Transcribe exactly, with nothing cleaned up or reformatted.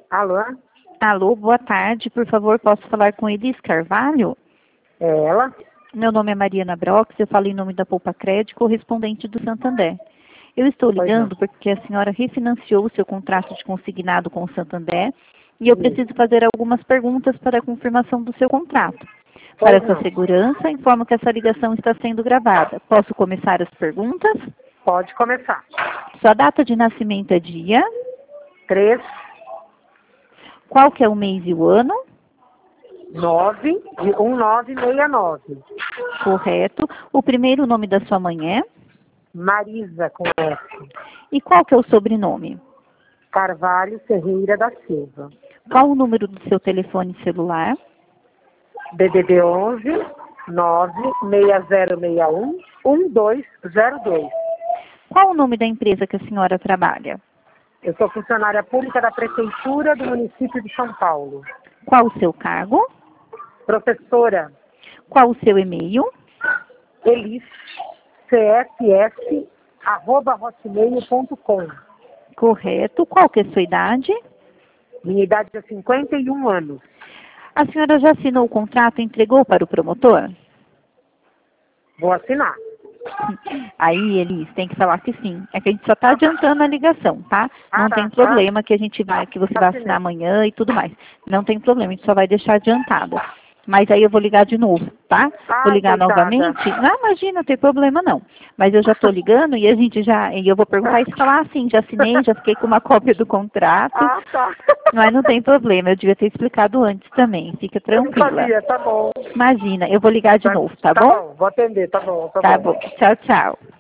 Alô? Alô, boa tarde. Por favor, posso falar com Elis Carvalho? É ela? Meu nome é Mariana Brox, eu falo em nome da Poupa Crédito, correspondente do Santander. Eu estou Pois ligando não. porque a senhora refinanciou o seu contrato de consignado com o Santander e eu Isso. preciso fazer algumas perguntas para a confirmação do seu contrato. Pois Para sua não. segurança, informo que essa ligação está sendo gravada. Posso começar as perguntas? Pode começar. Sua data de nascimento é dia? Três, Qual que é o mês e o ano? nove, de um nove seis nove. Correto. O primeiro nome da sua mãe é? Marisa, com S. E qual que é o sobrenome? Carvalho Ferreira da Silva. Qual o número do seu telefone celular? D D D onze, nove seis zero seis um, um dois zero dois. Qual o nome da empresa que a senhora trabalha? Eu sou funcionária pública da Prefeitura do município de São Paulo. Qual o seu cargo? Professora Qual o seu e-mail? Elis, C S S, arroba hotmail ponto com. Correto. Qual que é a sua idade? Minha idade é cinquenta e um anos. A senhora já assinou o contrato e entregou para o promotor? Vou assinar. Aí, Elis, tem que falar que sim. É que a gente só está adiantando a ligação, tá? Ah, Não tá, tem tá. problema que a gente vai, que você vai assinar amanhã e tudo mais. Não tem problema, a gente só vai deixar adiantado. Mas aí eu vou ligar de novo, tá? Vou Ai, ligar coitada. novamente. Não, imagina, não tem problema não. Mas eu já estou ligando e a gente já, e eu vou perguntar e você falar assim, já assinei, já fiquei com uma cópia do contrato. Ah, tá. Mas não tem problema, eu devia ter explicado antes também. Fica Eu não tranquila. sabia, tá bom. Imagina, eu vou ligar de Tá, novo, tá tá bom? bom, vou atender, tá bom, tá, Tá bom. bom. Tchau, tchau.